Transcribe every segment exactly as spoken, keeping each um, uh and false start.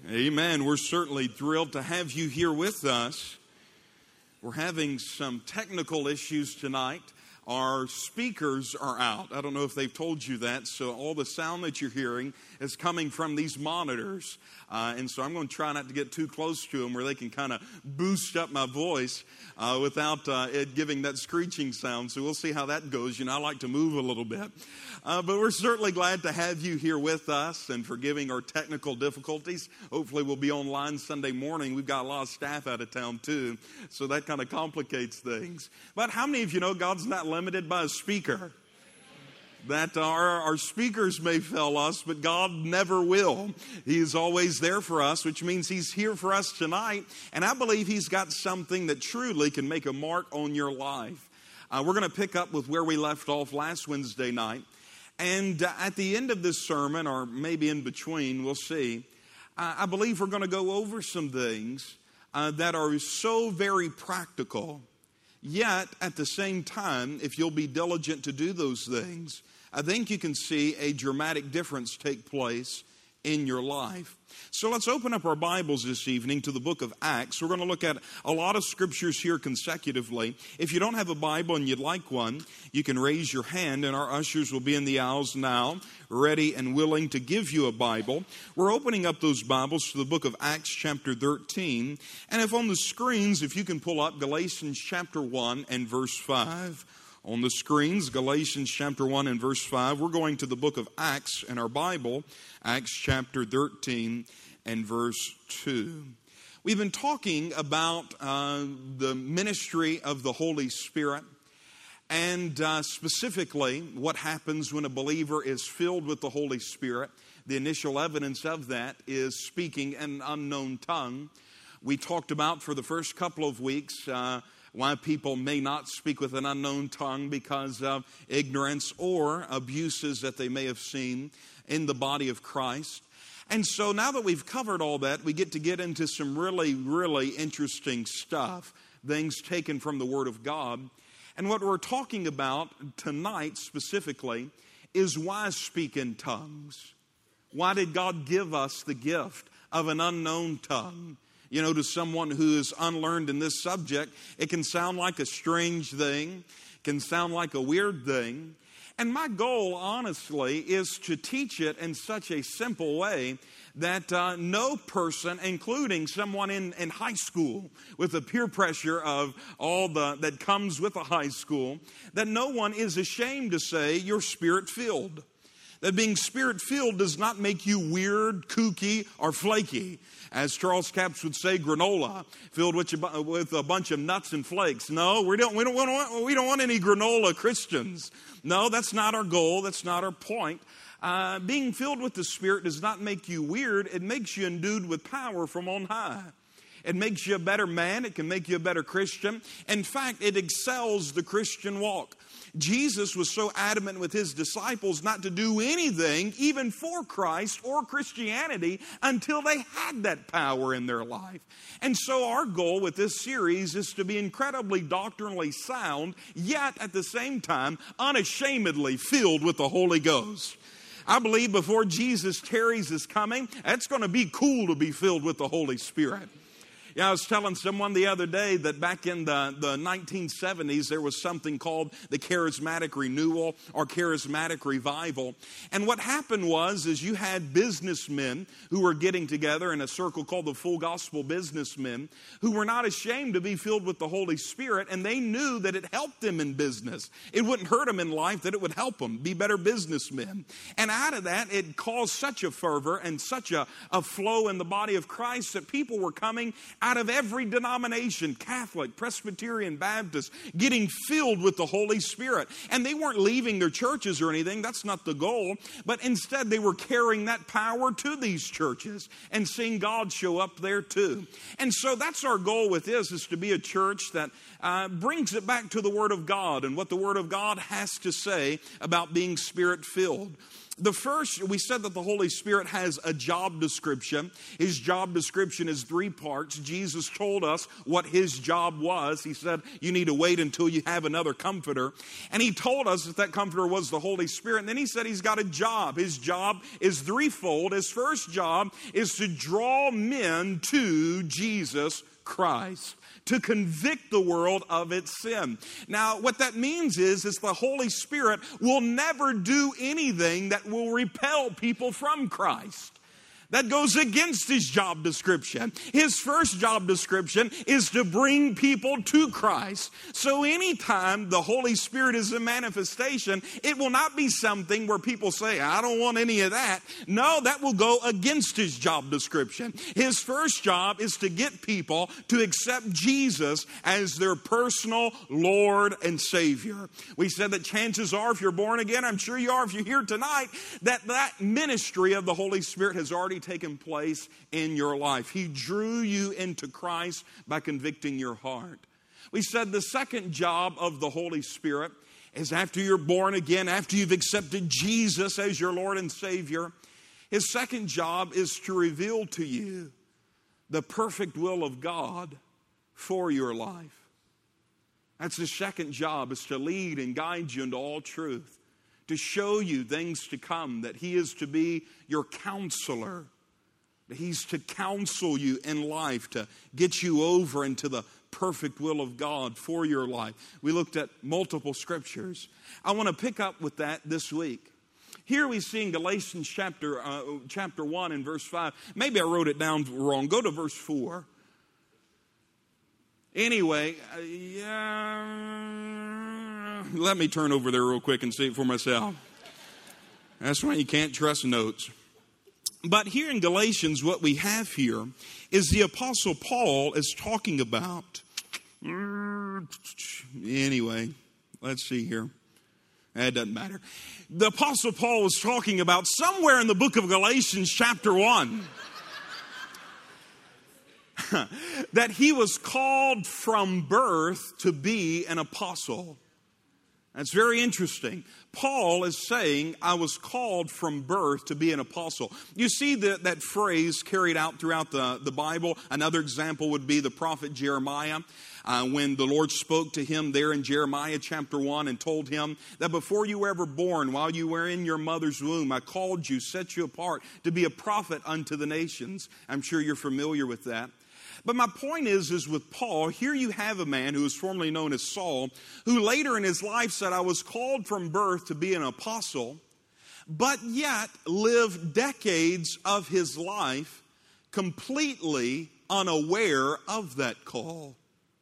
Amen. We're certainly thrilled to have you here with us. We're having some technical issues tonight. Our speakers are out. I don't know if they've told you that, so all the sound that you're hearing is coming from these monitors. Uh, and so I'm going to try not to get too close to them where they can kind of boost up my voice uh, without uh, it giving that screeching sound. So we'll see how that goes. You know, I like to move a little bit. Uh, but we're certainly glad to have you here with us and forgiving our technical difficulties. Hopefully we'll be online Sunday morning. We've got a lot of staff out of town too, so that kind of complicates things. But how many of you know God's not limited by a speaker? That our, our speakers may fail us, but God never will. He is always there for us, which means He's here for us tonight. And I believe He's got something that truly can make a mark on your life. Uh, we're going to pick up with where we left off last Wednesday night. And uh, at the end of this sermon, or maybe in between, we'll see, uh, I believe we're going to go over some things uh, that are so very practical. Yet, at the same time, if you'll be diligent to do those things, I think you can see a dramatic difference take place in your life. So let's open up our Bibles this evening to the book of Acts. We're going to look at a lot of scriptures here consecutively. If you don't have a Bible and you'd like one, you can raise your hand and our ushers will be in the aisles now, ready and willing to give you a Bible. We're opening up those Bibles to the book of Acts chapter thirteen. And if on the screens, if you can pull up Galatians chapter one and verse five. On the screens, Galatians chapter one and verse five. We're going to the book of Acts in our Bible, Acts chapter thirteen and verse two. We've been talking about uh, the ministry of the Holy Spirit and uh, specifically what happens when a believer is filled with the Holy Spirit. The initial evidence of that is speaking an unknown tongue. We talked about for the first couple of weeks uh, why people may not speak with an unknown tongue because of ignorance or abuses that they may have seen in the body of Christ. And so now that we've covered all that, we get to get into some really, really interesting stuff, things taken from the Word of God. And what we're talking about tonight specifically is why speak in tongues? Why did God give us the gift of an unknown tongue? You know, to someone who is unlearned in this subject, it can sound like a strange thing, can sound like a weird thing. And my goal, honestly, is to teach it in such a simple way that uh, no person, including someone in, in high school with the peer pressure of all the that comes with a high school, that no one is ashamed to say you're spirit-filled. That being spirit-filled does not make you weird, kooky, or flaky. As Charles Capps would say, granola, filled with a, with a bunch of nuts and flakes. No, we don't, we, don't want, we don't want any granola Christians. No, that's not our goal. That's not our point. Uh, being filled with the Spirit does not make you weird. It makes you endued with power from on high. It makes you a better man. It can make you a better Christian. In fact, it excels the Christian walk. Jesus was so adamant with His disciples not to do anything, even for Christ or Christianity, until they had that power in their life. And so our goal with this series is to be incredibly doctrinally sound, yet at the same time, unashamedly filled with the Holy Ghost. I believe before Jesus tarries His coming, it's going to be cool to be filled with the Holy Spirit. Yeah, I was telling someone the other day that back in the, the nineteen seventies, there was something called the Charismatic Renewal or Charismatic Revival. And what happened was, is you had businessmen who were getting together in a circle called the Full Gospel Businessmen, who were not ashamed to be filled with the Holy Spirit, and they knew that it helped them in business. It wouldn't hurt them in life, that it would help them be better businessmen. And out of that, it caused such a fervor and such a, a flow in the body of Christ that people were coming out of every denomination, Catholic, Presbyterian, Baptist, getting filled with the Holy Spirit. And they weren't leaving their churches or anything. That's not the goal. But instead, they were carrying that power to these churches and seeing God show up there too. And so that's our goal with this, is to be a church that uh, brings it back to the Word of God and what the Word of God has to say about being Spirit-filled. The first, we said that the Holy Spirit has a job description. His job description is three parts. Jesus told us what his job was. He said, you need to wait until you have another comforter. And he told us that that comforter was the Holy Spirit. And then he said he's got a job. His job is threefold. His first job is to draw men to Jesus Christ, to convict the world of its sin. Now, what that means is, is the Holy Spirit will never do anything that will repel people from Christ. That goes against his job description. His first job description is to bring people to Christ. So anytime the Holy Spirit is a manifestation, it will not be something where people say, I don't want any of that. No, that will go against his job description. His first job is to get people to accept Jesus as their personal Lord and Savior. We said that chances are, if you're born again, I'm sure you are if you're here tonight, that that ministry of the Holy Spirit has already taken place in your life. He drew you into Christ by convicting your heart. We said the second job of the Holy Spirit is after you're born again, after you've accepted Jesus as your Lord and Savior, his second job is to reveal to you the perfect will of God for your life. That's his second job, is to lead and guide you into all truth, to show you things to come, that he is to be your counselor, that he's to counsel you in life, to get you over into the perfect will of God for your life. We looked at multiple scriptures. I want to pick up with that this week. Here we see in Galatians chapter, uh, chapter one and verse five. Maybe I wrote it down wrong. Go to verse four. Anyway, uh, yeah, let me turn over there real quick and see it for myself. That's why you can't trust notes. But here in Galatians, what we have here is the Apostle Paul is talking about. Anyway, let's see here. It doesn't matter. The Apostle Paul was talking about somewhere in the book of Galatians chapter one that he was called from birth to be an apostle. That's very interesting. Paul is saying, I was called from birth to be an apostle. You see the, that phrase carried out throughout the, the Bible. Another example would be the prophet Jeremiah. Uh, when the Lord spoke to him there in Jeremiah chapter one and told him that before you were ever born, while you were in your mother's womb, I called you, set you apart to be a prophet unto the nations. I'm sure you're familiar with that. But my point is, is with Paul, here you have a man who was formerly known as Saul, who later in his life said, I was called from birth to be an apostle, but yet lived decades of his life completely unaware of that call.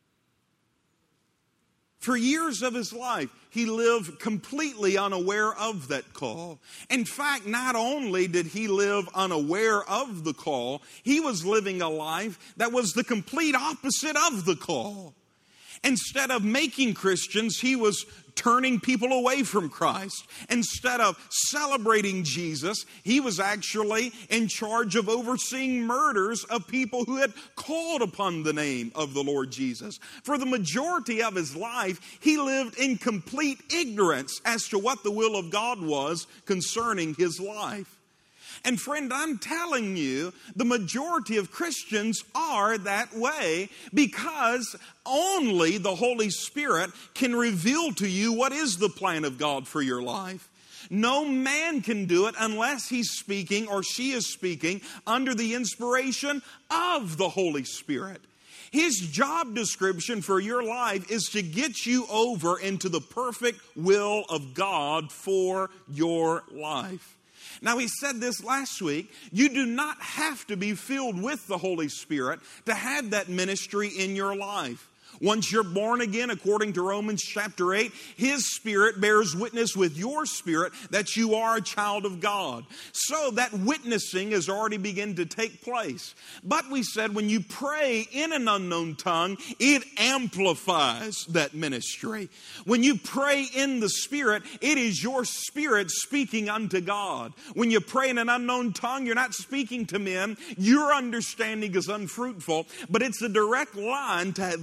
For years of his life, he lived completely unaware of that call. In fact, not only did he live unaware of the call, he was living a life that was the complete opposite of the call. Instead of making Christians, he was turning people away from Christ. Instead of celebrating Jesus, he was actually in charge of overseeing murders of people who had called upon the name of the Lord Jesus. For the majority of his life, he lived in complete ignorance as to what the will of God was concerning his life. And friend, I'm telling you, the majority of Christians are that way because only the Holy Spirit can reveal to you what is the plan of God for your life. No man can do it unless he's speaking or she is speaking under the inspiration of the Holy Spirit. His job description for your life is to get you over into the perfect will of God for your life. Now, we said this last week. You do not have to be filled with the Holy Spirit to have that ministry in your life. Once you're born again, according to Romans chapter eight, His Spirit bears witness with your spirit that you are a child of God. So that witnessing has already begun to take place. But we said when you pray in an unknown tongue, it amplifies that ministry. When you pray in the Spirit, it is your spirit speaking unto God. When you pray in an unknown tongue, you're not speaking to men. Your understanding is unfruitful, but it's a direct line to the God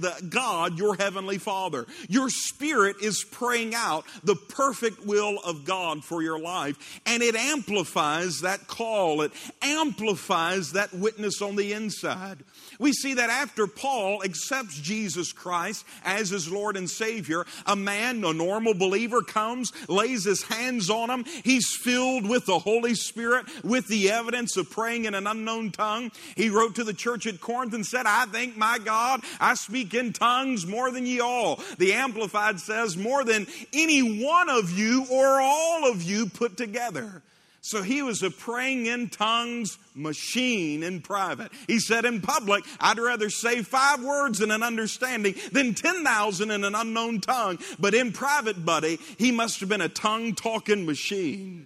God, your heavenly Father. Your spirit is praying out the perfect will of God for your life, and it amplifies that call. It amplifies that witness on the inside. We see that after Paul accepts Jesus Christ as his Lord and Savior, a man, a normal believer, comes, lays his hands on him. He's filled with the Holy Spirit, with the evidence of praying in an unknown tongue. He wrote to the church at Corinth and said, I thank my God, I speak in tongues more than ye all. The Amplified says, more than any one of you or all of you put together. So he was a praying in tongues machine in private. He said in public, I'd rather say five words in an understanding than ten thousand in an unknown tongue. But in private, buddy, he must have been a tongue-talking machine.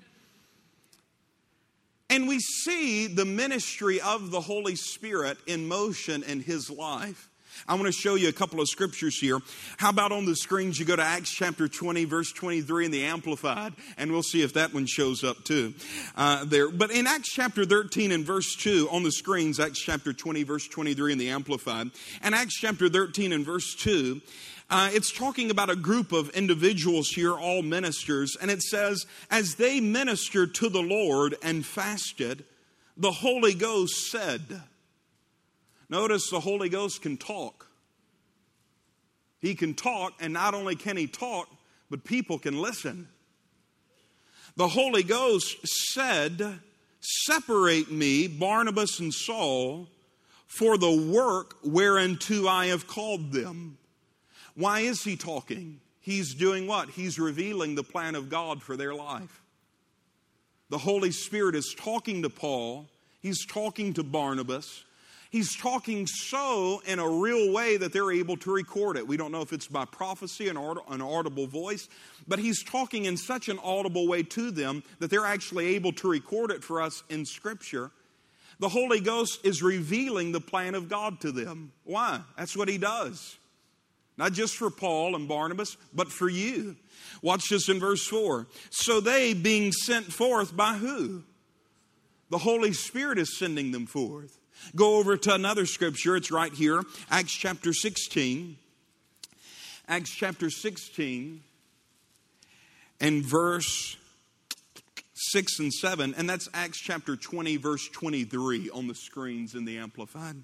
And we see the ministry of the Holy Spirit in motion in his life. I want to show you a couple of scriptures here. How about on the screens you go to Acts chapter twenty, verse twenty-three in the Amplified, and we'll see if that one shows up too uh, there. But in Acts chapter thirteen and verse two on the screens, Acts chapter twenty, verse twenty-three in the Amplified, and Acts chapter thirteen and verse two, uh, it's talking about a group of individuals here, all ministers, and it says, as they ministered to the Lord and fasted, the Holy Ghost said. Notice the Holy Ghost can talk. He can talk, and not only can he talk, but people can listen. The Holy Ghost said, separate me, Barnabas and Saul, for the work whereunto I have called them. Why is he talking? He's doing what? He's revealing the plan of God for their life. The Holy Spirit is talking to Paul. He's talking to Barnabas. He's talking so in a real way that they're able to record it. We don't know if it's by prophecy, an audible voice, but he's talking in such an audible way to them that they're actually able to record it for us in Scripture. The Holy Ghost is revealing the plan of God to them. Why? That's what he does. Not just for Paul and Barnabas, but for you. Watch this in verse four. So they, being sent forth by who? The Holy Spirit is sending them forth. Go over to another scripture. It's right here. Acts chapter sixteen. Acts chapter sixteen and verse six and seven. And that's Acts chapter twenty, verse twenty-three on the screens in the Amplified.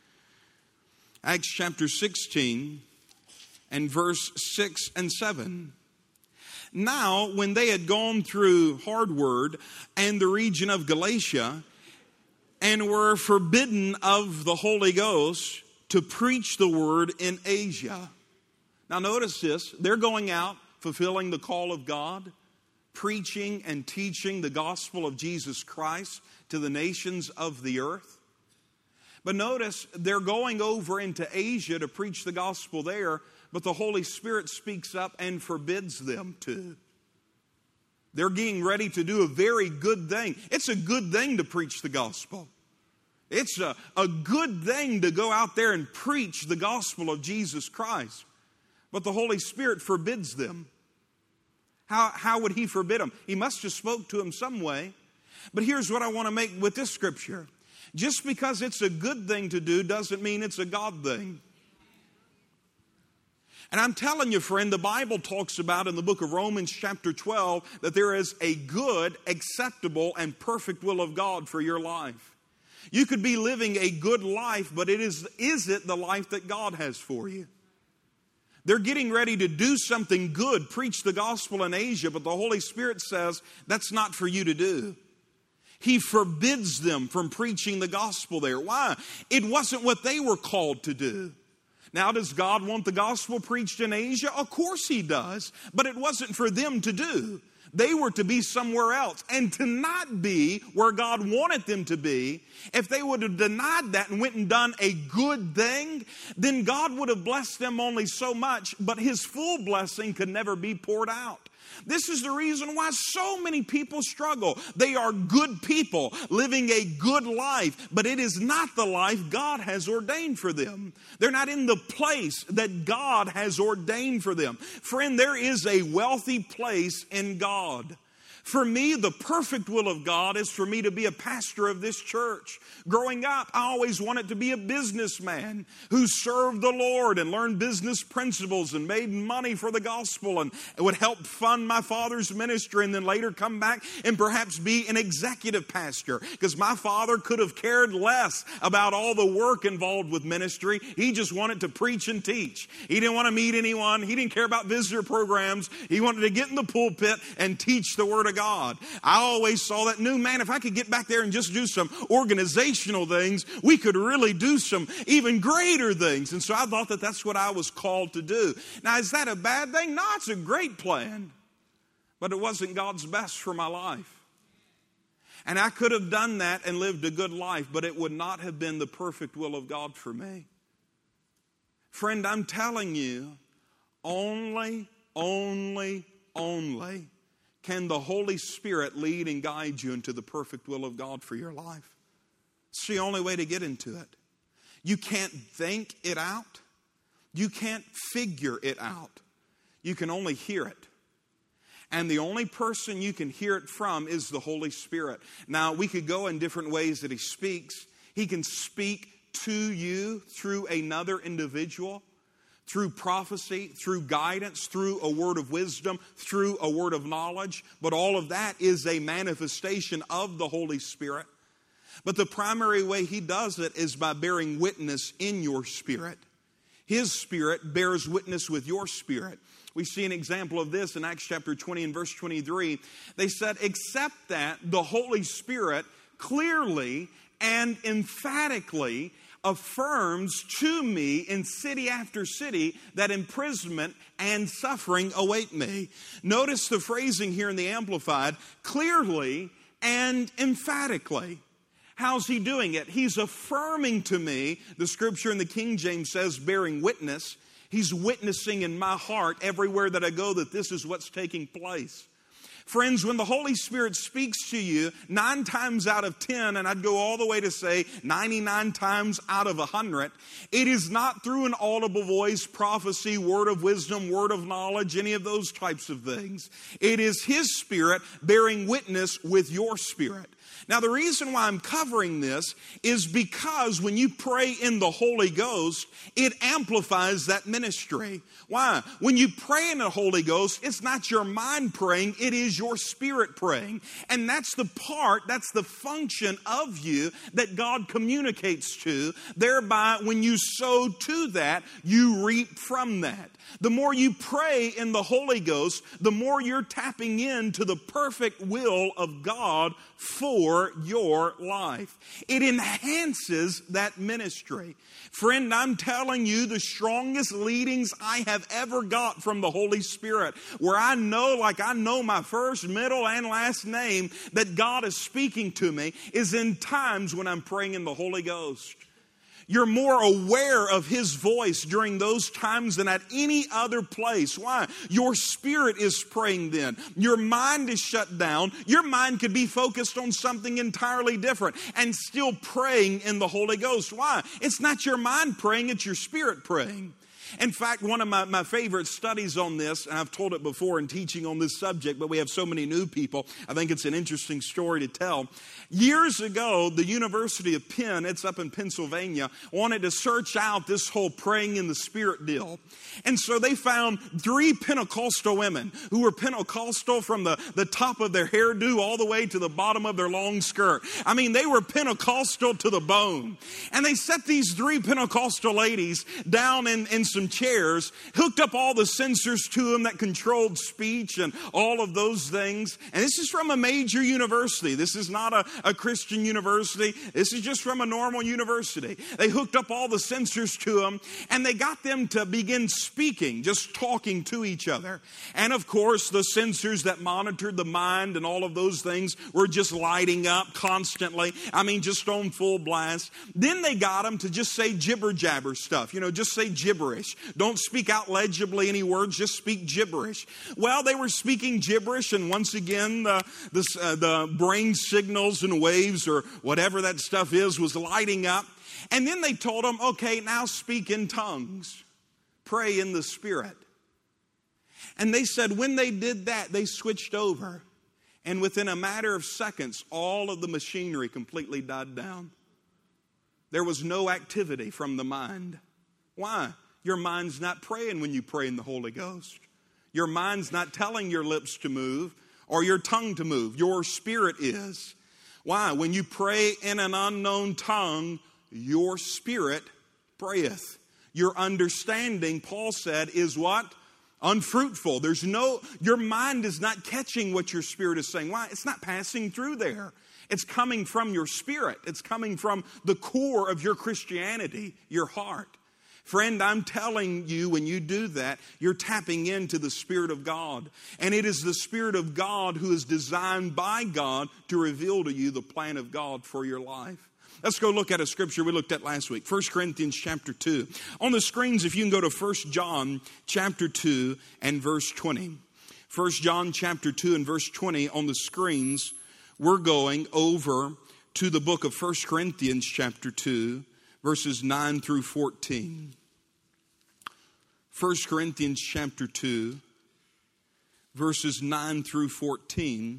Acts chapter sixteen and verse six and seven. Now, when they had gone through Hardward and the region of Galatia, and were forbidden of the Holy Ghost to preach the word in Asia. Now notice this, they're going out fulfilling the call of God, preaching and teaching the gospel of Jesus Christ to the nations of the earth. But notice they're going over into Asia to preach the gospel there, but the Holy Spirit speaks up and forbids them to. They're getting ready to do a very good thing. It's a good thing to preach the gospel. It's a, a good thing to go out there and preach the gospel of Jesus Christ. But the Holy Spirit forbids them. How, how would he forbid them? He must have spoke to them some way. But here's what I want to make with this scripture. Just because it's a good thing to do doesn't mean it's a God thing. And I'm telling you, friend, the Bible talks about in the book of Romans chapter twelve that there is a good, acceptable, and perfect will of God for your life. You could be living a good life, but it is, is it the life that God has for you? They're getting ready to do something good, preach the gospel in Asia, but the Holy Spirit says that's not for you to do. He forbids them from preaching the gospel there. Why? It wasn't what they were called to do. Now, does God want the gospel preached in Asia? Of course he does, but it wasn't for them to do. They were to be somewhere else and to not be where God wanted them to be. If they would have denied that and went and done a good thing, then God would have blessed them only so much, but his full blessing could never be poured out. This is the reason why so many people struggle. They are good people living a good life, but it is not the life God has ordained for them. They're not in the place that God has ordained for them. Friend, there is a wealthy place in God For me, the perfect will of God is for me to be a pastor of this church. Growing up, I always wanted to be a businessman who served the Lord and learned business principles and made money for the gospel and would help fund my father's ministry and then later come back and perhaps be an executive pastor, because my father could have cared less about all the work involved with ministry. He just wanted to preach and teach. He didn't want to meet anyone. He didn't care about visitor programs. He wanted to get in the pulpit and teach the Word of God. I always saw that, new man, if I could get back there and just do some organizational things, we could really do some even greater things. And so I thought that that's what I was called to do. Now, is that a bad thing? No, it's a great plan. But it wasn't God's best for my life. And I could have done that and lived a good life, but it would not have been the perfect will of God for me. Friend, I'm telling you, only, only, only can the Holy Spirit lead and guide you into the perfect will of God for your life. It's the only way to get into it. You can't think it out. You can't figure it out. You can only hear it. And the only person you can hear it from is the Holy Spirit. Now, we could go in different ways that He speaks. He can speak to you through another individual, through prophecy, through guidance, through a word of wisdom, through a word of knowledge. But all of that is a manifestation of the Holy Spirit. But the primary way He does it is by bearing witness in your spirit. His Spirit bears witness with your spirit. We see an example of this in Acts chapter twenty and verse twenty-three. They said, except that the Holy Spirit clearly and emphatically affirms to me in city after city that imprisonment and suffering await me. Notice the phrasing here in the Amplified, clearly and emphatically. How's He doing it? He's affirming to me, the scripture in the King James says, bearing witness. He's witnessing in my heart everywhere that I go that this is what's taking place. Friends, when the Holy Spirit speaks to you, nine times out of ten, and I'd go all the way to say ninety-nine times out of a hundred, it is not through an audible voice, prophecy, word of wisdom, word of knowledge, any of those types of things. It is His Spirit bearing witness with your spirit. Now, the reason why I'm covering this is because when you pray in the Holy Ghost, it amplifies that ministry. Why? When you pray in the Holy Ghost, it's not your mind praying, it is your spirit praying. And that's the part, that's the function of you that God communicates to. Thereby, when you sow to that, you reap from that. The more you pray in the Holy Ghost, the more you're tapping into the perfect will of God for your life. It enhances that ministry. Friend, I'm telling you, the strongest leadings I have ever got from the Holy Spirit, where I know, like I know my first, middle, and last name, that God is speaking to me, is in times when I'm praying in the Holy Ghost. You're more aware of His voice during those times than at any other place. Why? Your spirit is praying then. Your mind is shut down. Your mind could be focused on something entirely different and still praying in the Holy Ghost. Why? It's not your mind praying, it's your spirit praying. In fact, one of my, my favorite studies on this, and I've told it before in teaching on this subject, but we have so many new people, I think it's an interesting story to tell. Years ago, the University of Penn, it's up in Pennsylvania, wanted to search out this whole praying in the Spirit deal. And so they found three Pentecostal women who were Pentecostal from the, the top of their hairdo all the way to the bottom of their long skirt. I mean, they were Pentecostal to the bone. And they set these three Pentecostal ladies down in, in some chairs, hooked up all the sensors to them that controlled speech and all of those things. And this is from a major university. This is not a, a Christian university. This is just from a normal university. They hooked up all the sensors to them, and they got them to begin speaking, just talking to each other. And of course, the sensors that monitored the mind and all of those things were just lighting up constantly. I mean, just on full blast. Then they got them to just say jibber jabber stuff. You know, just say gibberish. Don't speak out legibly any words, just speak gibberish. Well, they were speaking gibberish, and once again, the, the, uh, the brain signals and waves or whatever that stuff is was lighting up. And then they told them, okay, now speak in tongues. Pray in the Spirit. And they said when they did that, they switched over. And within a matter of seconds, all of the machinery completely died down. There was no activity from the mind. Why? Your mind's not praying when you pray in the Holy Ghost. Your mind's not telling your lips to move or your tongue to move. Your spirit is. Why? When you pray in an unknown tongue, your spirit prayeth. Your understanding, Paul said, is what? Unfruitful. There's no, your mind is not catching what your spirit is saying. Why? It's not passing through there. It's coming from your spirit. It's coming from the core of your Christianity, your heart. Friend, I'm telling you, when you do that, you're tapping into the Spirit of God. And it is the Spirit of God who is designed by God to reveal to you the plan of God for your life. Let's go look at a scripture we looked at last week. First Corinthians chapter two. On the screens, if you can go to First John chapter two and verse twenty. First John chapter two and verse twenty on the screens. We're going over to the book of First Corinthians chapter two, verses nine through fourteen. First Corinthians chapter two, verses nine through fourteen.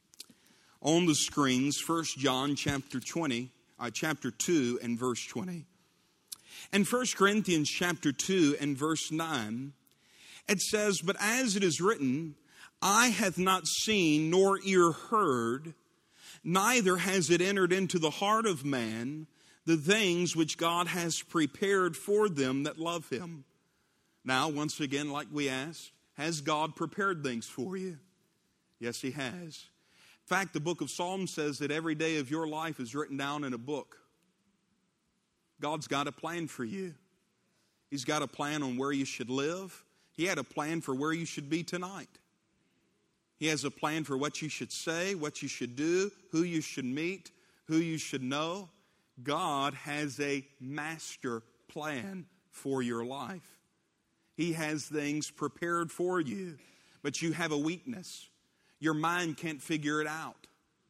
On the screens, First John chapter twenty, uh, chapter two and verse twenty. And First Corinthians chapter two and verse nine, it says, "But as it is written, eye hath not seen nor ear heard, neither has it entered into the heart of man, the things which God has prepared for them that love him." Now, once again, like we asked, has God prepared things for you? Yes, he has. In fact, the book of Psalms says that every day of your life is written down in a book. God's got a plan for you. He's got a plan on where you should live. He had a plan for where you should be tonight. He has a plan for what you should say, what you should do, who you should meet, who you should know. God has a master plan for your life. He has things prepared for you, but you have a weakness. Your mind can't figure it out.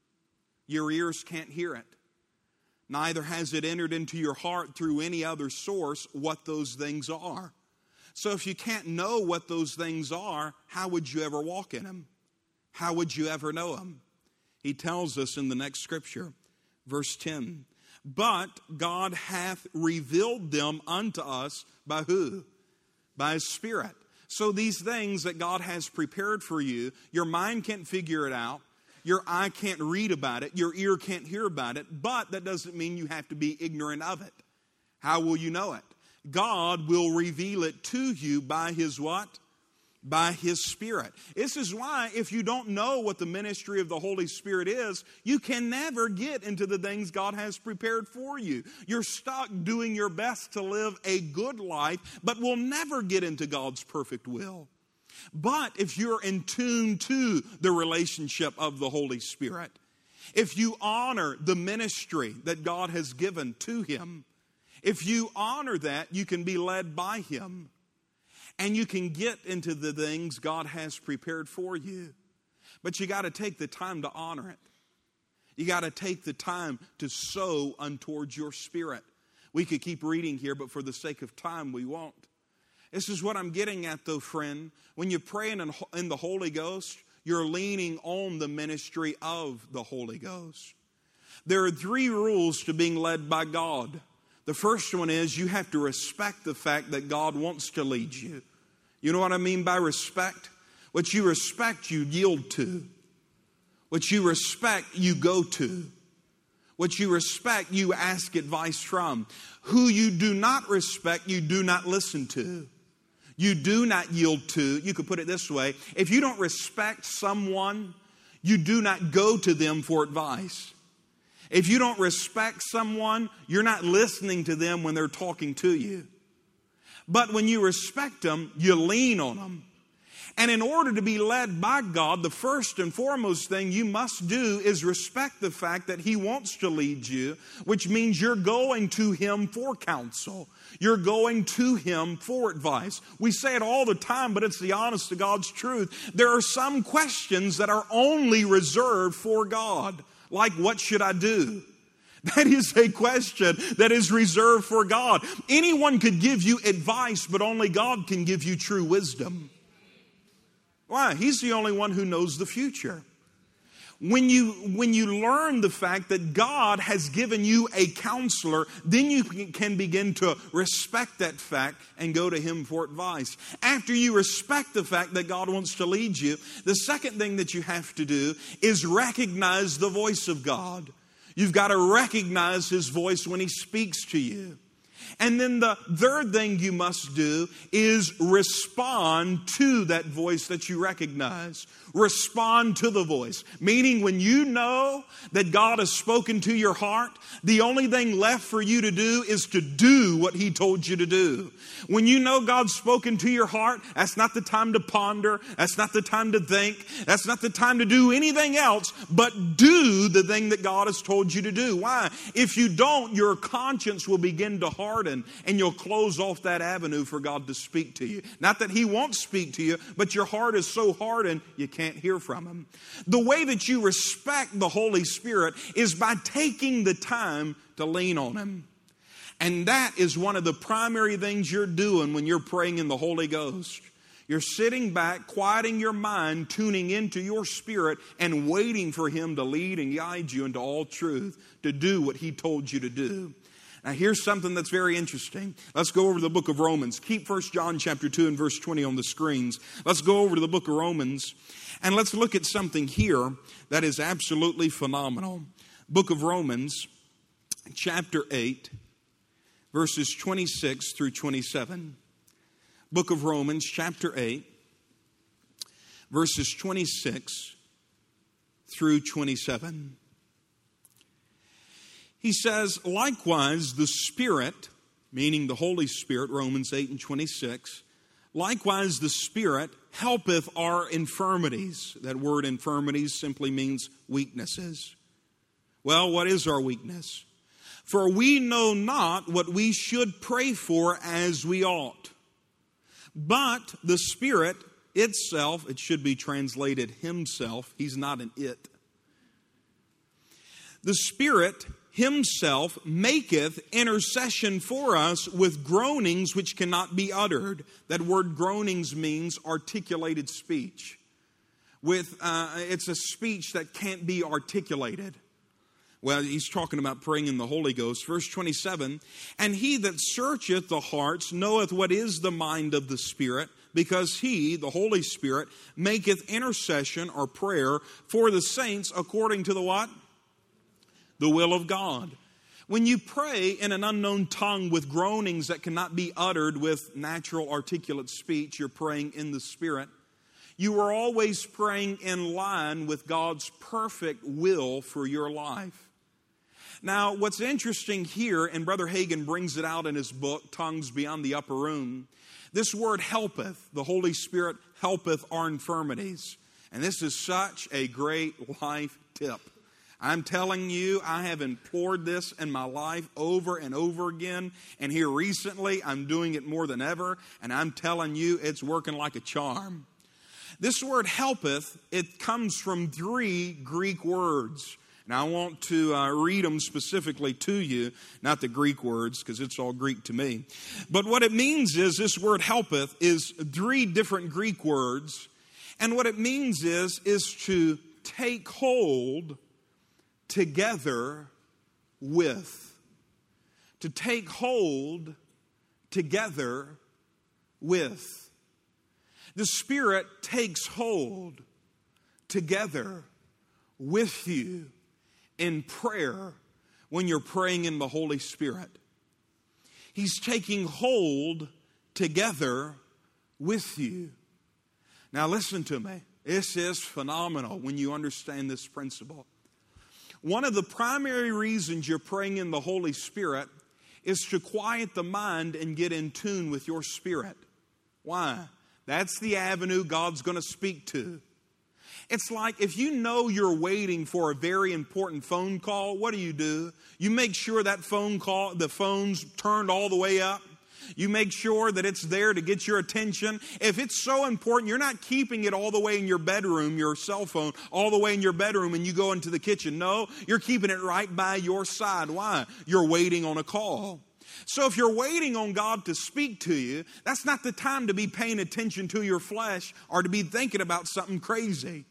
Your ears can't hear it. Neither has it entered into your heart through any other source what those things are. So if you can't know what those things are, how would you ever walk in them? How would you ever know them? He tells us in the next scripture, verse ten, "But God hath revealed them unto us" by who? By His Spirit. So these things that God has prepared for you, your mind can't figure it out. Your eye can't read about it. Your ear can't hear about it. But that doesn't mean you have to be ignorant of it. How will you know it? God will reveal it to you by His what? By His Spirit. This is why if you don't know what the ministry of the Holy Spirit is, you can never get into the things God has prepared for you. You're stuck doing your best to live a good life, but will never get into God's perfect will. But if you're in tune to the relationship of the Holy Spirit, if you honor the ministry that God has given to Him, if you honor that, you can be led by Him. And you can get into the things God has prepared for you. But you got to take the time to honor it. You got to take the time to sow untowards your spirit. We could keep reading here, but for the sake of time, we won't. This is what I'm getting at, though, friend. When you're praying in the Holy Ghost, you're leaning on the ministry of the Holy Ghost. There are three rules to being led by God. The first one is you have to respect the fact that God wants to lead you. You know what I mean by respect? What you respect, you yield to. What you respect, you go to. What you respect, you ask advice from. Who you do not respect, you do not listen to. You do not yield to. You could put it this way. If you don't respect someone, you do not go to them for advice. If you don't respect someone, you're not listening to them when they're talking to you. But when you respect them, you lean on them. And in order to be led by God, the first and foremost thing you must do is respect the fact that He wants to lead you, which means you're going to Him for counsel. You're going to Him for advice. We say it all the time, but it's the honest to God's truth. There are some questions that are only reserved for God. Like, what should I do? That is a question that is reserved for God. Anyone could give you advice, but only God can give you true wisdom. Why? He's the only one who knows the future. When you, when you learn the fact that God has given you a counselor, then you can begin to respect that fact and go to Him for advice. After you respect the fact that God wants to lead you, the second thing that you have to do is recognize the voice of God. You've got to recognize His voice when He speaks to you. And then the third thing you must do is respond to that voice that you recognize. Respond to the voice. Meaning when you know that God has spoken to your heart, the only thing left for you to do is to do what He told you to do. When you know God's spoken to your heart, that's not the time to ponder. That's not the time to think. That's not the time to do anything else but do the thing that God has told you to do. Why? If you don't, your conscience will begin to harden and you'll close off that avenue for God to speak to you. Not that He won't speak to you, but your heart is so hardened you can't hear from Him. The way that you respect the Holy Spirit is by taking the time to lean on Him. And that is one of the primary things you're doing when you're praying in the Holy Ghost. You're sitting back, quieting your mind, tuning into your spirit, and waiting for Him to lead and guide you into all truth, to do what He told you to do. Now here's something that's very interesting. Let's go over to the book of Romans. Keep First John chapter two and verse twenty on the screens. Let's go over to the book of Romans and let's look at something here that is absolutely phenomenal. Book of Romans chapter eight, verses twenty-six through twenty-seven. Book of Romans chapter eight, verses twenty-six through twenty-seven. He says, likewise the Spirit, meaning the Holy Spirit, Romans eight and twenty-six, likewise the Spirit helpeth our infirmities. That word infirmities simply means weaknesses. Well, what is our weakness? For we know not what we should pray for as we ought. But the Spirit itself, it should be translated Himself. He's not an it. The Spirit Himself maketh intercession for us with groanings which cannot be uttered. That word groanings means articulated speech. With uh, it's a speech that can't be articulated. Well, he's talking about praying in the Holy Ghost. Verse twenty-seven, and He that searcheth the hearts knoweth what is the mind of the Spirit, because He, the Holy Spirit, maketh intercession or prayer for the saints according to the what? The will of God. When you pray in an unknown tongue with groanings that cannot be uttered with natural articulate speech, you're praying in the Spirit. You are always praying in line with God's perfect will for your life. Now, what's interesting here, and Brother Hagin brings it out in his book, Tongues Beyond the Upper Room, this word helpeth, the Holy Spirit helpeth our infirmities. And this is such a great life tip. I'm telling you, I have implored this in my life over and over again. And here recently, I'm doing it more than ever. And I'm telling you, it's working like a charm. This word helpeth, it comes from three Greek words. Now, I want to uh, read them specifically to you, not the Greek words, because it's all Greek to me. But what it means is, this word helpeth is three different Greek words. And what it means is, is to take hold together with. To take hold together with. The Spirit takes hold together with you in prayer when you're praying in the Holy Spirit. He's taking hold together with you. Now listen to me. This is phenomenal when you understand this principle. One of the primary reasons you're praying in the Holy Spirit is to quiet the mind and get in tune with your spirit. Why? That's the avenue God's going to speak to. It's like if you know you're waiting for a very important phone call, what do you do? You make sure that phone call, the phone's turned all the way up. You make sure that it's there to get your attention. If it's so important, you're not keeping it all the way in your bedroom, your cell phone, all the way in your bedroom and you go into the kitchen. No, you're keeping it right by your side. Why? You're waiting on a call. So if you're waiting on God to speak to you, that's not the time to be paying attention to your flesh or to be thinking about something crazy.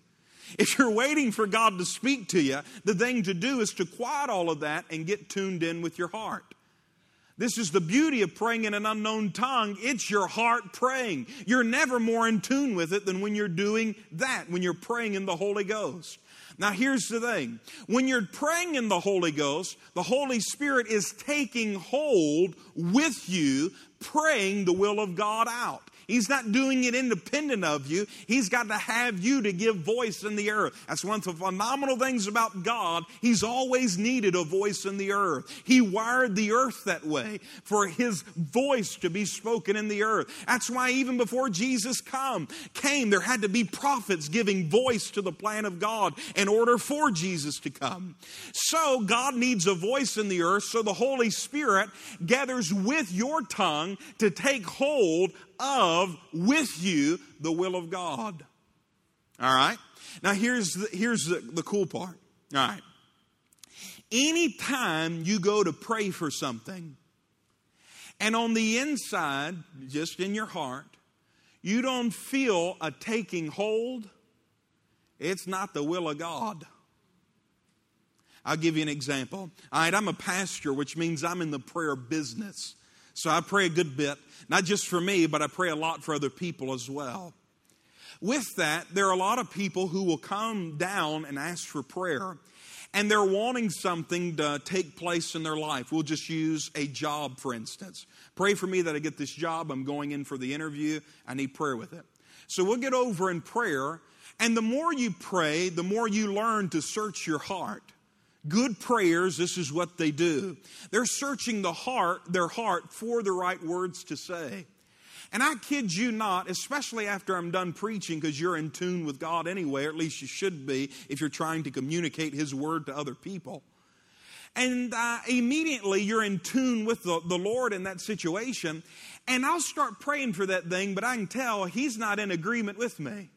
If you're waiting for God to speak to you, the thing to do is to quiet all of that and get tuned in with your heart. This is the beauty of praying in an unknown tongue. It's your heart praying. You're never more in tune with it than when you're doing that, when you're praying in the Holy Ghost. Now here's the thing. When you're praying in the Holy Ghost, the Holy Spirit is taking hold with you, praying the will of God out. He's not doing it independent of you. He's got to have you to give voice in the earth. That's one of the phenomenal things about God. He's always needed a voice in the earth. He wired the earth that way for His voice to be spoken in the earth. That's why even before Jesus come, came, there had to be prophets giving voice to the plan of God in order for Jesus to come. So God needs a voice in the earth, so the Holy Spirit gathers with your tongue to take hold of, with you, the will of God. All right? Now here's the, here's the, the cool part. All right. Anytime you go to pray for something, and on the inside, just in your heart, you don't feel a taking hold, it's not the will of God. I'll give you an example. All right, I'm a pastor, which means I'm in the prayer business. So I pray a good bit, not just for me, but I pray a lot for other people as well. With that, there are a lot of people who will come down and ask for prayer, and they're wanting something to take place in their life. We'll just use a job, for instance. Pray for me that I get this job. I'm going in for the interview. I need prayer with it. So we'll get over in prayer, and the more you pray, the more you learn to search your heart. Good prayers, this is what they do. They're searching the heart, their heart for the right words to say. And I kid you not, especially after I'm done preaching, because you're in tune with God anyway, or at least you should be if you're trying to communicate His word to other people. And uh, immediately you're in tune with the, the Lord in that situation. And I'll start praying for that thing, but I can tell He's not in agreement with me.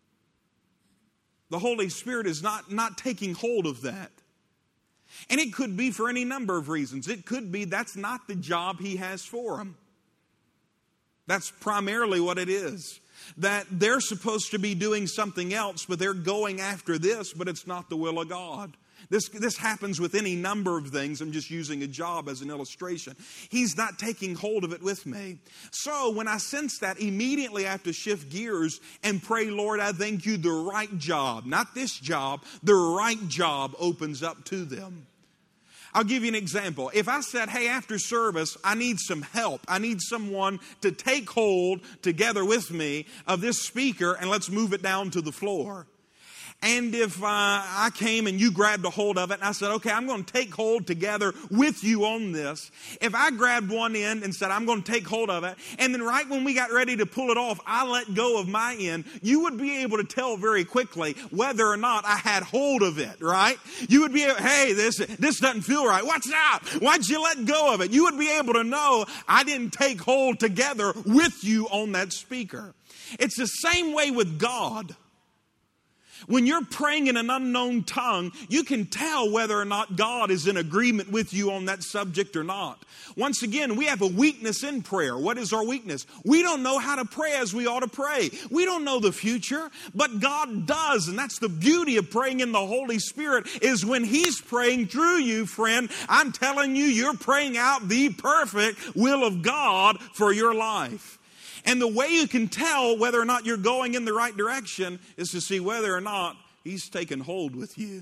The Holy Spirit is not, not taking hold of that. And it could be for any number of reasons. It could be that's not the job He has for them. That's primarily what it is. That they're supposed to be doing something else, but they're going after this, but it's not the will of God. This, this happens with any number of things. I'm just using a job as an illustration. He's not taking hold of it with me. So when I sense that, immediately I have to shift gears and pray, Lord, I thank you the right job, not this job, the right job opens up to them. I'll give you an example. If I said, hey, after service, I need some help. I need someone to take hold together with me of this speaker and let's move it down to the floor. And if uh, I came and you grabbed a hold of it and I said, okay, I'm going to take hold together with you on this. If I grabbed one end and said, I'm going to take hold of it, and then right when we got ready to pull it off, I let go of my end, you would be able to tell very quickly whether or not I had hold of it, right? You would be able, hey, this, this doesn't feel right. What's up? Why'd you let go of it? You would be able to know I didn't take hold together with you on that speaker. It's the same way with God. When you're praying in an unknown tongue, you can tell whether or not God is in agreement with you on that subject or not. Once again, we have a weakness in prayer. What is our weakness? We don't know how to pray as we ought to pray. We don't know the future, but God does. And that's the beauty of praying in the Holy Spirit, is when He's praying through you, friend, I'm telling you, you're praying out the perfect will of God for your life. And the way you can tell whether or not you're going in the right direction is to see whether or not He's taken hold with you.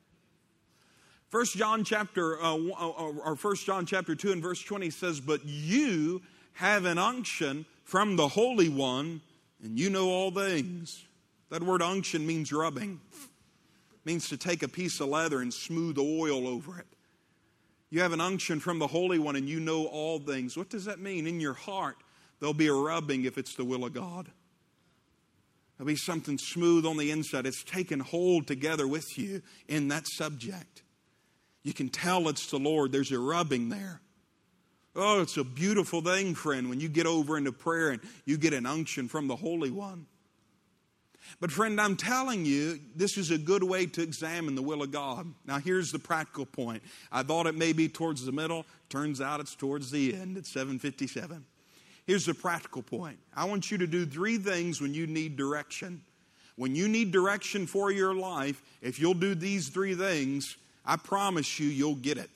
First John chapter, uh, or First John chapter two and verse twenty says, but you have an unction from the Holy One, and you know all things. That word unction means rubbing. It means to take a piece of leather and smooth oil over it. You have an unction from the Holy One, and you know all things. What does that mean? In your heart, there'll be a rubbing if it's the will of God. There'll be something smooth on the inside. It's taken hold together with you in that subject. You can tell it's the Lord. There's a rubbing there. Oh, it's a beautiful thing, friend, when you get over into prayer and you get an unction from the Holy One. But friend, I'm telling you, this is a good way to examine the will of God. Now, here's the practical point. I thought it may be towards the middle. Turns out it's towards the end. It's seven fifty-seven. Here's the practical point. I want you to do three things when you need direction. when you need direction for your life, if you'll do these three things, I promise you, you'll get it.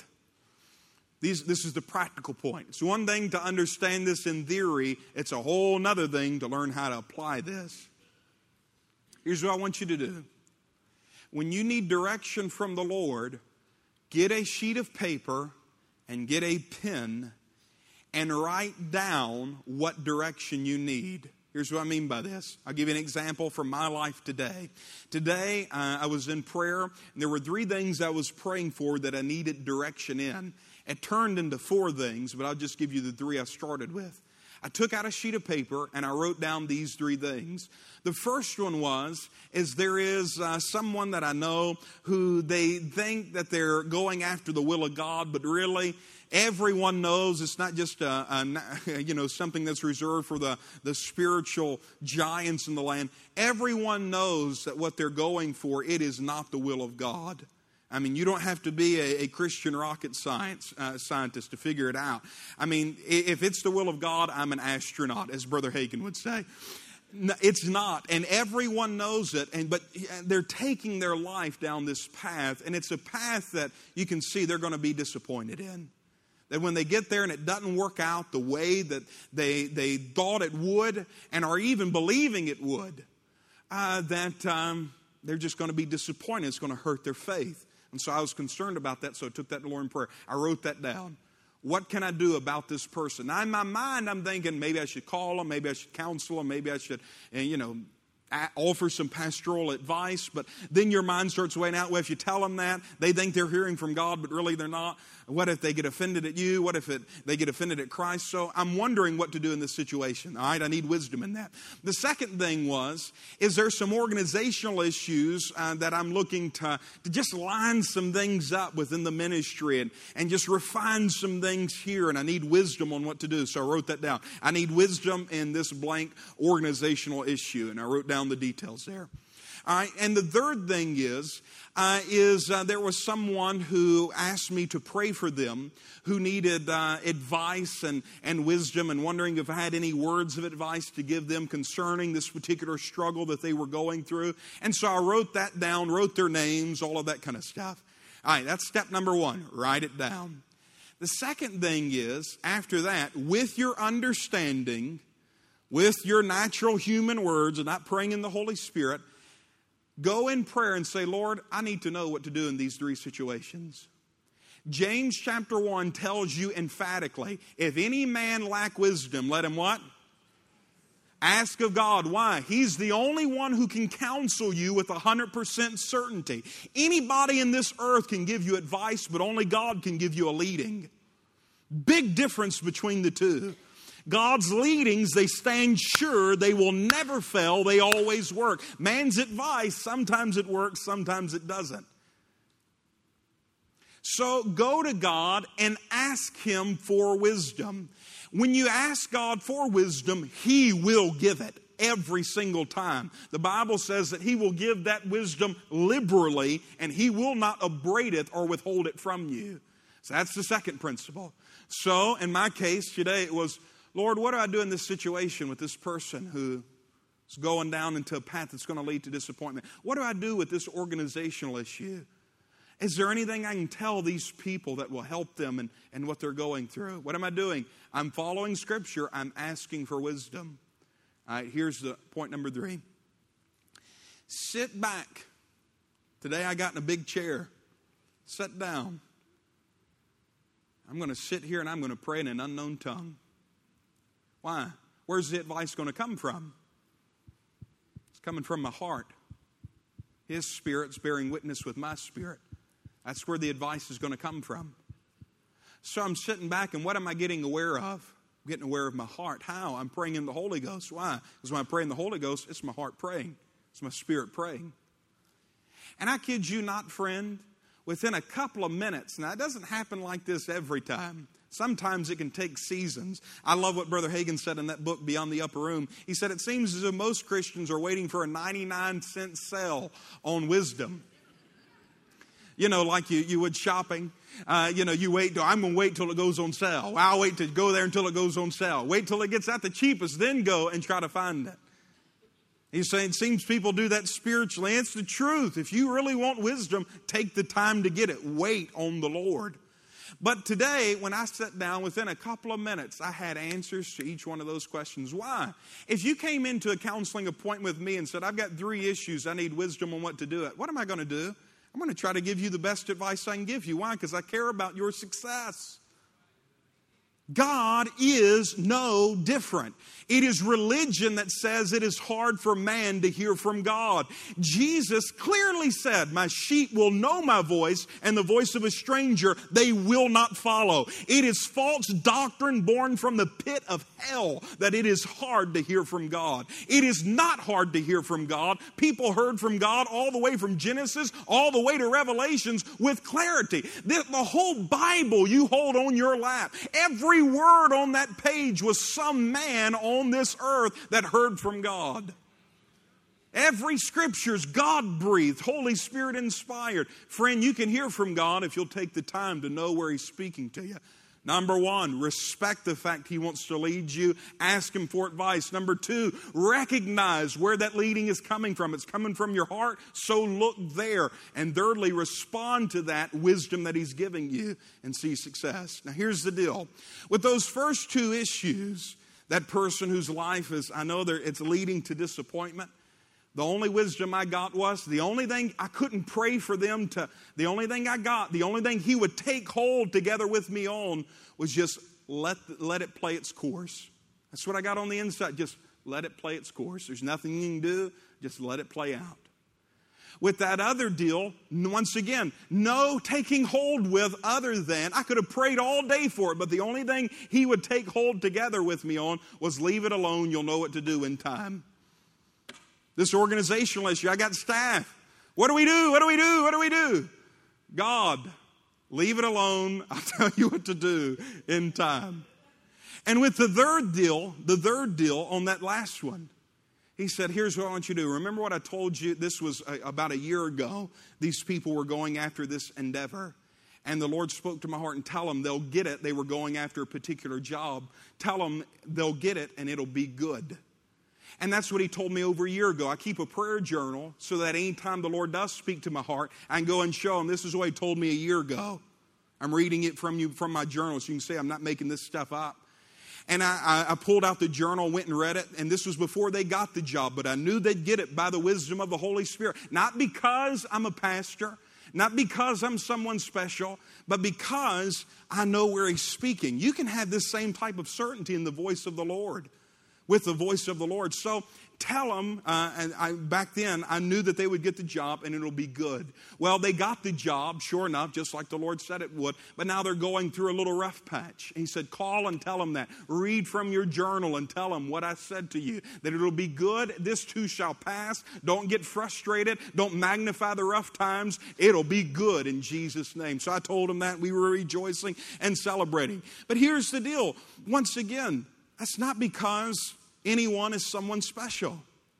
These, this is the practical point. It's one thing to understand this in theory. It's a whole other thing to learn how to apply this. Here's what I want you to do. When you need direction from the Lord, get a sheet of paper and get a pen and write down what direction you need. Here's what I mean by this. I'll give you an example from my life today. Today, uh, I was in prayer, and there were three things I was praying for that I needed direction in. It turned into four things, but I'll just give you the three I started with. I took out a sheet of paper, and I wrote down these three things. The first one was, is there is uh, someone that I know who they think that they're going after the will of God, but really everyone knows it's not just a, a, you know something that's reserved for the, the spiritual giants in the land. Everyone knows that what they're going for, it is not the will of God. I mean, you don't have to be a, a Christian rocket science uh, scientist to figure it out. I mean, if it's the will of God, I'm an astronaut, as Brother Hagin would say. No, it's not, and everyone knows it. And but they're taking their life down this path, and it's a path that you can see they're going to be disappointed in. That when they get there and it doesn't work out the way that they they thought it would, and are even believing it would, uh, that um, they're just going to be disappointed. It's going to hurt their faith. And so I was concerned about that, so I took that to the Lord in prayer. I wrote that down. What can I do about this person? Now, in my mind, I'm thinking maybe I should call them, maybe I should counsel them, maybe I should, you know, offer some pastoral advice. But then your mind starts weighing out, well, if you tell them that, they think they're hearing from God, but really they're not. What if they get offended at you? What if it, they get offended at Christ? So I'm wondering what to do in this situation. All right, I need wisdom in that. The second thing was, is there some organizational issues uh, that I'm looking to, to just line some things up within the ministry and, and just refine some things here, and I need wisdom on what to do. So I wrote that down. I need wisdom in this blank organizational issue, and I wrote down the details there. All right, and the third thing is, uh, is uh, there was someone who asked me to pray for them who needed uh, advice and, and wisdom, and wondering if I had any words of advice to give them concerning this particular struggle that they were going through. And so I wrote that down, wrote their names, all of that kind of stuff. All right, that's step number one, write it down. The second thing is, after that, with your understanding, with your natural human words, and not praying in the Holy Spirit, go in prayer and say, Lord, I need to know what to do in these three situations. James chapter one tells you emphatically, if any man lack wisdom, let him what? Ask of God. Why? He's the only one who can counsel you with one hundred percent certainty. Anybody in this earth can give you advice, but only God can give you a leading. Big difference between the two. God's leadings, they stand sure, they will never fail, they always work. Man's advice, sometimes it works, sometimes it doesn't. So go to God and ask Him for wisdom. When you ask God for wisdom, He will give it every single time. The Bible says that He will give that wisdom liberally, and He will not abrade it or withhold it from you. So that's the second principle. So in my case today, it was, Lord, what do I do in this situation with this person who is going down into a path that's going to lead to disappointment? What do I do with this organizational issue? Is there anything I can tell these people that will help them and, and what they're going through? What am I doing? I'm following Scripture. I'm asking for wisdom. All right, here's the point number three. Sit back. Today I got in a big chair. Sit down. I'm going to sit here and I'm going to pray in an unknown tongue. Why? Where's the advice going to come from? It's coming from my heart. His Spirit's bearing witness with my spirit. That's where the advice is going to come from. So I'm sitting back, and what am I getting aware of? I'm getting aware of my heart. How? I'm praying in the Holy Ghost. Why? Because when I pray in the Holy Ghost, it's my heart praying. It's my spirit praying. And I kid you not, friend, within a couple of minutes, now it doesn't happen like this every time. Sometimes it can take seasons. I love what Brother Hagin said in that book, Beyond the Upper Room. He said, it seems as though most Christians are waiting for a ninety-nine cent sale on wisdom. You know, like you, you would shopping. Uh, you know, you wait, I'm going to wait till it goes on sale. I'll wait to go there until it goes on sale. Wait till it gets at the cheapest, then go and try to find it. He's saying it seems people do that spiritually. It's the truth. If you really want wisdom, take the time to get it. Wait on the Lord. But today, when I sat down, within a couple of minutes, I had answers to each one of those questions. Why? If you came into a counseling appointment with me and said, I've got three issues, I need wisdom on what to do it, what am I going to do? I'm going to try to give you the best advice I can give you. Why? Because I care about your success. God is no different. It is religion that says it is hard for man to hear from God. Jesus clearly said, my sheep will know my voice, and the voice of a stranger they will not follow. It is false doctrine born from the pit of hell that it is hard to hear from God. It is not hard to hear from God. People heard from God all the way from Genesis, all the way to Revelations with clarity. The, the whole Bible you hold on your lap, every word on that page was some man on this earth that heard from God. Every scripture is God-breathed, Holy Spirit inspired. Friend, you can hear from God if you'll take the time to know where He's speaking to you. Number one, respect the fact He wants to lead you. Ask Him for advice. Number two, recognize where that leading is coming from. It's coming from your heart, so look there. And thirdly, respond to that wisdom that He's giving you and see success. Now here's the deal. With those first two issues, that person whose life is, I know it's leading to disappointment. The only wisdom I got was, the only thing I couldn't pray for them to, the only thing I got, the only thing He would take hold together with me on was just let, let it play its course. That's what I got on the inside. Just let it play its course. There's nothing you can do. Just let it play out. With that other deal, once again, no taking hold with other than, I could have prayed all day for it, but the only thing He would take hold together with me on was leave it alone. You'll know what to do in time. This organizational issue, I got staff. What do we do? What do we do? What do we do? God, leave it alone. I'll tell you what to do in time. And with the third deal, the third deal on that last one, He said, here's what I want you to do. Remember what I told you? This was a, about a year ago. These people were going after this endeavor. And the Lord spoke to my heart and tell them they'll get it. They were going after a particular job. Tell them they'll get it and it'll be good. And that's what He told me over a year ago. I keep a prayer journal so that anytime the Lord does speak to my heart, I can go and show Him this is what He told me a year ago. I'm reading it from you from my journal so you can see I'm not making this stuff up. And I, I pulled out the journal, went and read it, and this was before they got the job, but I knew they'd get it by the wisdom of the Holy Spirit. Not because I'm a pastor, not because I'm someone special, but because I know where He's speaking. You can have this same type of certainty in the voice of the Lord. With the voice of the Lord. So tell them, uh, and I, back then I knew that they would get the job and it'll be good. Well, they got the job, sure enough, just like the Lord said it would. But now they're going through a little rough patch. And He said, call and tell them that. Read from your journal and tell them what I said to you. That it'll be good. This too shall pass. Don't get frustrated. Don't magnify the rough times. It'll be good in Jesus' name. So I told them that. We were rejoicing and celebrating. But here's the deal. Once again, that's not because anyone is someone special.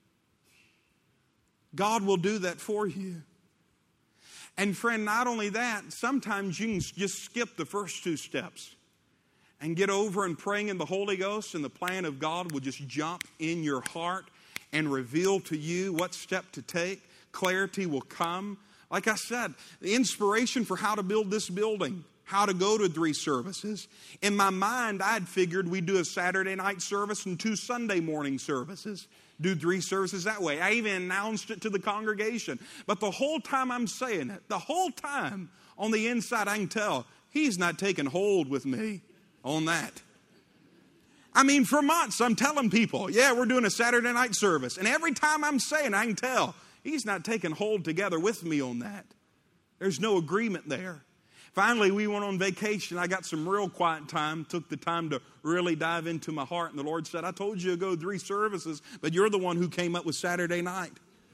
God will do that for you. And friend, not only that, sometimes you can just skip the first two steps and get over and praying in the Holy Ghost, and the plan of God will just jump in your heart and reveal to you what step to take. Clarity will come. Like I said, the inspiration for how to build this building, how to go to three services. In my mind, I'd figured we'd do a Saturday night service and two Sunday morning services. Do three services that way. I even announced it to the congregation. But the whole time I'm saying it, the whole time on the inside, I can tell He's not taking hold with me on that. I mean, for months, I'm telling people, yeah, we're doing a Saturday night service. And every time I'm saying, I can tell He's not taking hold together with me on that. There's no agreement there. Finally, we went on vacation. I got some real quiet time, took the time to really dive into my heart. And the Lord said, I told you to go three services, but you're the one who came up with Saturday night.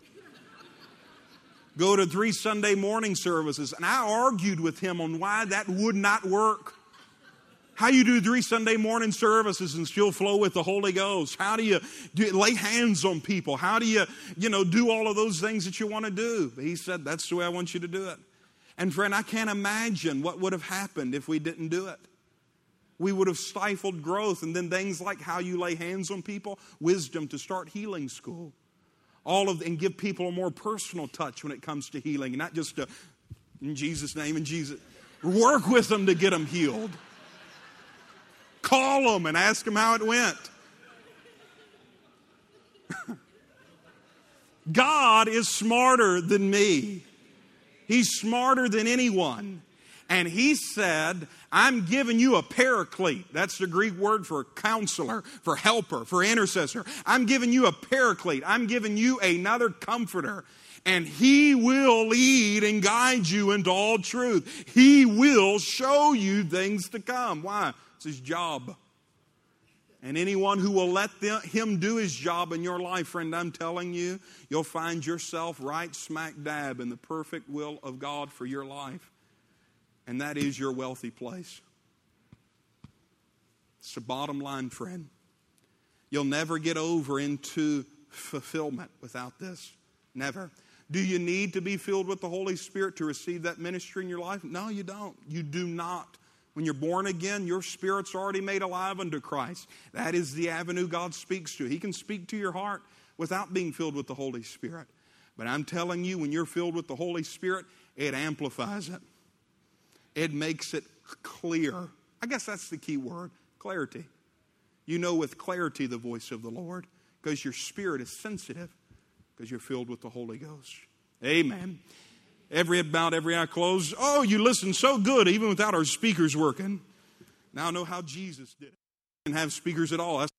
Go to three Sunday morning services. And I argued with Him on why that would not work. How you do three Sunday morning services and still flow with the Holy Ghost? How do you do, lay hands on people? How do you, you know, do all of those things that you want to do? But He said, that's the way I want you to do it. And friend, I can't imagine what would have happened if we didn't do it. We would have stifled growth, and then things like how you lay hands on people, wisdom to start healing school. all of and give people a more personal touch when it comes to healing, and not just a, in Jesus' name, in Jesus. Work with them to get them healed. Call them and ask them how it went. God is smarter than me. He's smarter than anyone. And He said, I'm giving you a paraclete. That's the Greek word for counselor, for helper, for intercessor. I'm giving you a paraclete. I'm giving you another comforter. And He will lead and guide you into all truth. He will show you things to come. Why? It's His job. And anyone who will let them, Him do His job in your life, friend, I'm telling you, you'll find yourself right smack dab in the perfect will of God for your life. And that is your wealthy place. It's the bottom line, friend. You'll never get over into fulfillment without this. Never. Do you need to be filled with the Holy Spirit to receive that ministry in your life? No, you don't. You do not. When you're born again, your spirit's already made alive unto Christ. That is the avenue God speaks to. He can speak to your heart without being filled with the Holy Spirit. But I'm telling you, when you're filled with the Holy Spirit, it amplifies it. It makes it clear. I guess that's the key word, clarity. You know with clarity the voice of the Lord because your spirit is sensitive because you're filled with the Holy Ghost. Amen. Every head bowed, every eye closed. Oh, you listen so good even without our speakers working. Now I know how Jesus did it. He didn't have speakers at all. That's